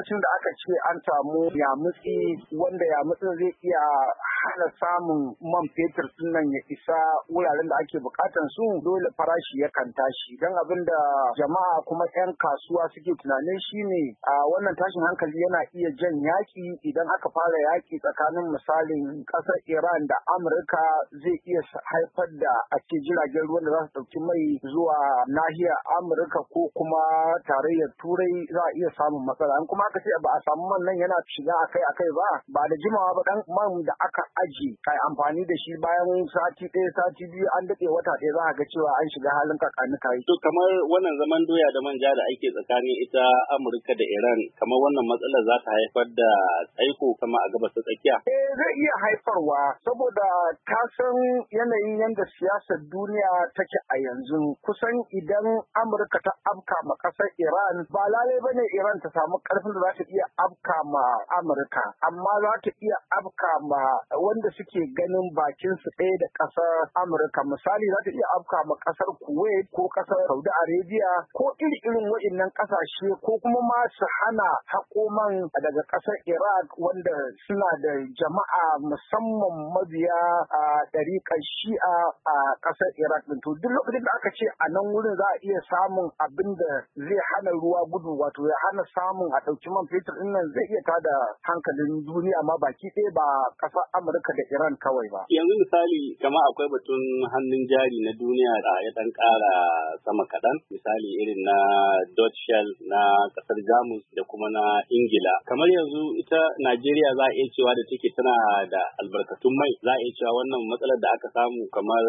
lokacin da aka ce an samu yamutsi wanda yamutsin zai iya hana samun man fetur din nan ya isa wuraren da ake bukatan su, dole farashi yakan tashi. Don abin da jama'a kuma 'yan kasuwa suke tunanin shine a wannan tashin hankali yana iya jan yaki. Idan aka fara yaki tsakanin misalin ƙasar Iran da Amurka zai iya haifar da a ce jiragen ruwan da za su ɗauki mai zuwa nahiyar Amurka ko kuma tarayyar Turai za a iya samun matsala. In kuma aka ce ba a samu man nan yana shiga akai-akai ba da jimawa ba, dan man da aka aji kai amfani da shi bayan sati ɗaya sati biyu an daɗe wata ɗaya za a ga cewa an shiga halin kakanikai. To kamar wannan zaman doya da manja da ake tsakanin ita Amurka da Iran, kamar wannan matsalar za ta haifar da tsaiko kama a gabas ta tsakiya? Zai iya haifarwa saboda ka san yanayin yadda siyasar duniya take a yanzu. Kusan idan Amurka ta afka ma ƙasar Iran, ba lalai bane Iran ta samu ƙarfin da za ta iya afka ma Amurka, amma za ta iya afka ma wanda suke ganin bakin su ɗaya da ƙasar Amurka. Misali, za ta iya afka ma ƙasar Kuwait ko ƙasar Saudi Arabia ko irin waɗannan ƙasashe, ko kuma ma su hana haƙo man daga ƙasar Iraq wanda suna da jama'a musamman mabiya a ɗariƙar Shi'a a ƙasar Iraq din. To duk lokacin da aka ce a nan wurin za a iya samun abin da zai hana ruwa gudu, wato ya hana samun a ɗauki man fetur ɗin nan, zai iya tada hankalin duniya ma baki ɗaya, ba ƙasar Amurka da Iran kawai ba. Yanzu misali kamar akwai batun hannun jari na duniya da ya ɗan ƙara sama kaɗan, misali irin na Dutch Shell na ƙasar Jamus da kuma na Ingila. Kamar yanzu ita Najeriya za a iya cewa da take tana da albarkatun mai, za a iya cewa wannan matsalar da aka samu kamar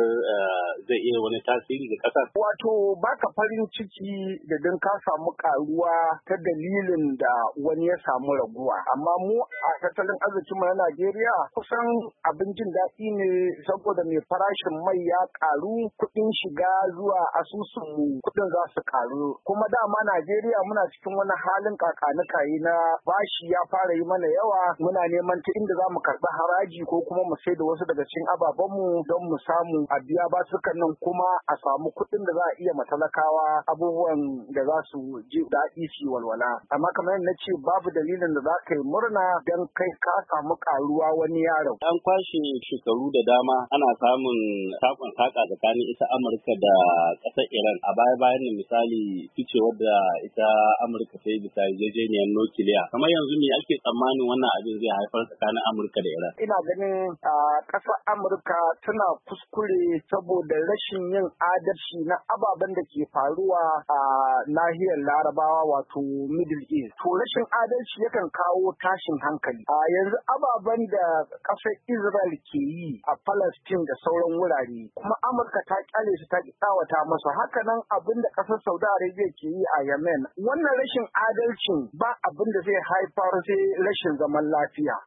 zai iya wani tasiri ga ƙasar. Wato baka farin ciki da don ka samu karuwa ta dalilin da wani ya samu raguwa, amma mu a tattalin arzikin mu na Najeriya kusan abin jin daɗi ne saboda mai farashin mai ya karu, kuɗin shiga zuwa asusun kuɗin za su karu. Kuma dama Najeriya muna cikin wani halin kakanikayi na bashi ya fara yi mana yawa, muna neman ta inda za mu karɓi haraji ko kuma mu sai da wasu daga cikin ababenmu don mu samu a biya basukan nan, kuma a samu kuɗin da za a iya matalakawa abubuwan da za su ji daɗi su walwala. Amma kamar yadda na ce, babu dalilin da za ka yi murna don kai ka samu karuwa wani yaro. An kwashe shekaru da dama ana samun sakon saka tsakanin ita Amurka da ƙasar Iran. A baya-bayan nan misali ficewar da ita Amurka ta yi bisa yarjejeniyar nukiliya. Kamar yanzu me ake tsammanin wannan abin zai haifar tsakanin Amurka da Iran? Ina ganin ƙasar Amurka tana kuskure saboda rashin yin adalci na ababen da ke faruwa a nahiyar Larabawa, wato Middle East. To rashin adalci yakan kawo tashin hankali. Yanzu ababen da ƙasar Israel ke yi a Palestine da sauran wurare, kuma Amurka ta kyale su ta tsawata masu. Hakanan abin da ƙasar Saudi Arabia ke yi a Yemen. Wannan rashin adalcin ba abin da zai haifar sai rashin zaman lafiya.